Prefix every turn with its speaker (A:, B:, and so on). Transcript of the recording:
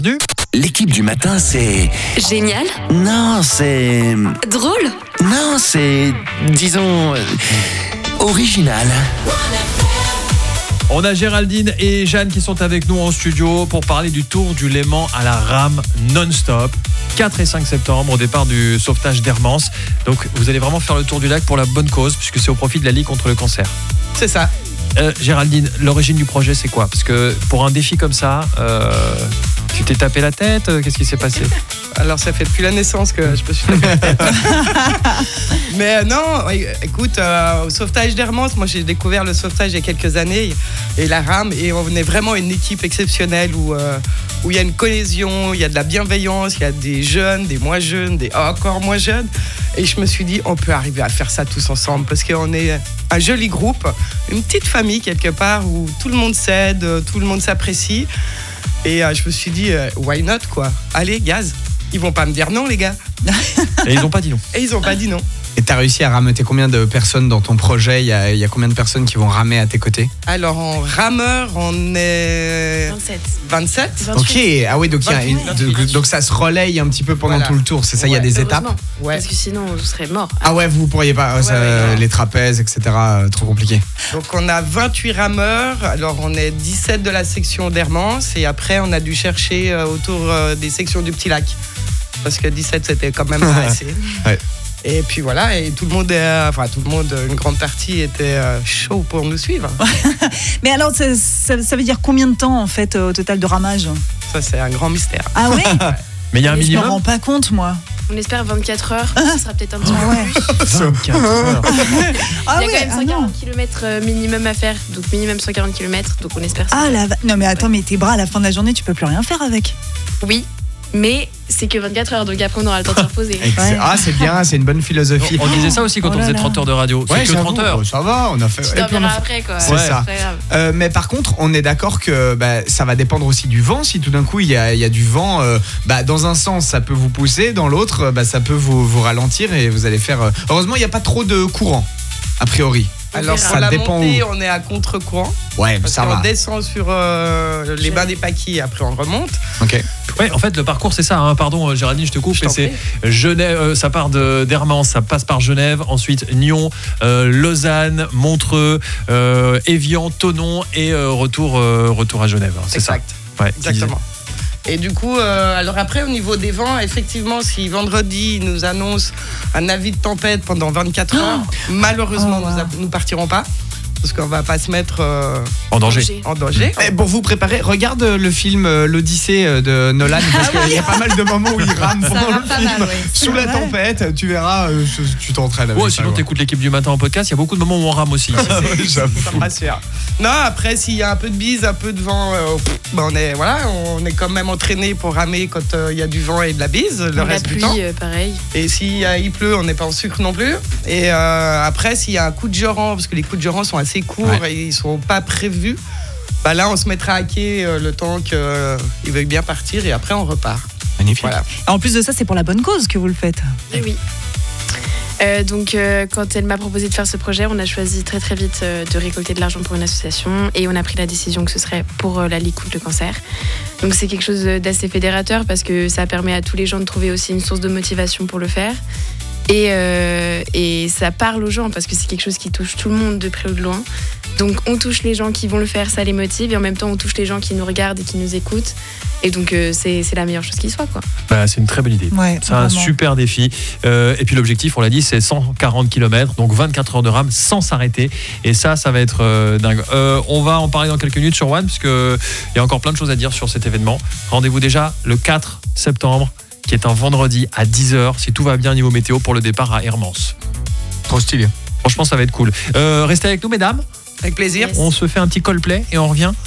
A: L'équipe du matin, c'est...
B: Génial.
A: Non, c'est...
B: Drôle.
A: Non, c'est... Disons... original.
C: On a Géraldine et Jeanne qui sont avec nous en studio pour parler du Tour du Léman à la rame non-stop. 4 et 5 septembre au départ du sauvetage d'Hermance. Donc vous allez vraiment faire le tour du lac pour la bonne cause puisque c'est au profit de la Ligue contre le cancer.
D: C'est ça.
C: Géraldine, l'origine du projet c'est quoi ? Parce que pour un défi comme ça, tu t'es tapé la tête ? Qu'est-ce qui s'est passé ?
D: Alors ça fait depuis la naissance que je me suis tapé la tête. Mais non, écoute, au sauvetage d'Hermance, moi j'ai découvert le sauvetage il y a quelques années et la rame, et on est vraiment une équipe exceptionnelle où il y a une cohésion, il y a de la bienveillance, il y a des jeunes, des moins jeunes, des encore moins jeunes. Et je me suis dit, on peut arriver à faire ça tous ensemble parce qu'on est un joli groupe, une petite famille quelque part où tout le monde s'aide, tout le monde s'apprécie. Et je me suis dit, why not quoi ? Allez, gaz. Ils vont pas me dire non, les gars.
C: Et ils n'ont pas dit non.
D: Et ils ont pas dit non.
E: Et t'as réussi à rameuter combien de personnes dans ton projet ? Il y a combien de personnes qui vont ramer à tes côtés ?
D: Alors en rameur, on est 27.
E: Ok, ah oui, donc, donc ça se relaye un petit peu pendant
D: Voilà.
E: tout le tour, c'est ça, il y a des étapes ?
D: Ouais.
F: Parce que sinon, vous serez mort.
E: Ah ouais, vous pourriez pas,
D: Ouais.
E: les trapèzes, etc., trop compliqué.
D: Donc on a 28 rameurs. Alors on est 17 de la section d'Hermance et après on a dû chercher autour des sections du Petit Lac. Parce que 17 c'était quand même pas assez.
E: Ouais.
D: Et puis voilà, et tout le monde, une grande partie était chaud pour nous suivre.
G: Mais alors, ça veut dire combien de temps, en fait, au total de ramage ?
D: Ça, c'est un grand mystère.
G: Ah oui.
C: Mais il y a un
G: Je me
C: minimum.
G: rends pas compte, moi.
F: On espère 24 heures. Ce sera peut-être un petit peu
G: Ouais.
F: plus.
C: 24 heures.
G: Ah
F: Il y a
G: oui,
F: quand même 140 km minimum à faire. Donc minimum 140 km. Donc on espère ça.
G: Ah non, mais attends, mais tes bras, à la fin de la journée, tu peux plus rien faire avec.
F: Oui, mais c'est que 24 heures. Donc après, on aura le temps de se reposer.
G: Ouais.
E: Ah, c'est bien, c'est une bonne philosophie.
C: On disait ça aussi quand
G: Oh
C: on
G: là
C: faisait
G: là.
C: 30 heures de radio. C'est que
E: j'avoue,
C: 30 heures.
E: Ça va, on a fait.
F: Tu
E: et puis on a
F: dormiras
E: fait-
F: après, quoi.
E: C'est ça.
F: C'est pas grave.
E: Mais par contre, on est d'accord que ça va dépendre aussi du vent. Si tout d'un coup il y a du vent, dans un sens ça peut vous pousser, dans l'autre ça peut vous ralentir et vous allez faire. Heureusement, il n'y a pas trop de courant, a priori.
D: Alors
E: Ça
D: pour la
E: dépend
D: montée,
E: où.
D: on est à contre-courant.
E: Ouais,
D: Parce
E: ça
D: qu'on
E: va.
D: descend sur les bains des Paquis et après on remonte.
E: Ok.
C: Ouais, en fait, le parcours, c'est ça. Hein. Pardon, Géraldine, je te coupe.
D: Je t'en
C: Mais c'est Genève, ça part d'Hermance, ça passe par Genève, ensuite Nyon, Lausanne, Montreux, Évian, Thonon et retour à Genève. Hein. C'est
D: Exact.
C: ça. Ouais,
D: Exactement. Et du coup, alors après, au niveau des vents, effectivement, si vendredi, ils nous annoncent un avis de tempête pendant 24 heures, malheureusement, nous partirons pas. Parce qu'on va pas se mettre
C: En danger.
D: en danger.
E: Et pour vous préparer, regarde le film L'Odyssée de Nolan, parce qu'il y a pas mal de moments où il rame pendant le
F: rame pas
E: film.
F: mal, ouais.
E: Sous la tempête, tu verras, tu t'entraînes avec
C: Ouais,
E: ça.
C: sinon,
E: quoi.
C: t'écoutes l'équipe du matin en podcast. Il y a beaucoup de moments où on rame aussi.
D: Ça
E: J'avoue.
D: me rassure. Non, après, s'il y a un peu de bise, un peu de vent, on est quand même entraîné pour ramer quand il y a du vent et de la bise le
F: La
D: reste du
F: pluie,
D: temps.
F: pareil.
D: Et il pleut, on n'est pas en sucre non plus. Et après, s'il y a un coup de Joran, parce que les coups de Joran sont assez courts et ils sont pas prévus, là, on se mettra à quai le temps qu'ils veuillent bien partir et après, on repart.
E: Magnifique.
D: Voilà.
G: En plus de ça, c'est pour la bonne cause que vous le faites.
F: Et oui. Donc, quand elle m'a proposé de faire ce projet, on a choisi très très vite de récolter de l'argent pour une association et on a pris la décision que ce serait pour la Ligue contre le cancer. Donc, c'est quelque chose d'assez fédérateur parce que ça permet à tous les gens de trouver aussi une source de motivation pour le faire. Et ça parle aux gens parce que c'est quelque chose qui touche tout le monde de près ou de loin. Donc on touche les gens qui vont le faire, ça les motive, et en même temps on touche les gens qui nous regardent et qui nous écoutent. Et donc c'est la meilleure chose qui soit, quoi.
C: C'est une très bonne idée.
G: Ouais,
C: C'est un
G: vraiment.
C: super défi. Et puis l'objectif, on l'a dit, c'est 140 km, donc 24 heures de rame sans s'arrêter. Et ça va être dingue. On va en parler dans quelques minutes sur One, parce qu'il y a encore plein de choses à dire sur cet événement. Rendez-vous déjà le 4 septembre, qui est un vendredi à 10h, si tout va bien niveau météo, pour le départ à Hermance.
E: Trop stylé.
C: Franchement, ça va être cool. Restez avec nous, mesdames.
D: Avec plaisir.
F: Yes.
C: On se fait un petit Coldplay et on revient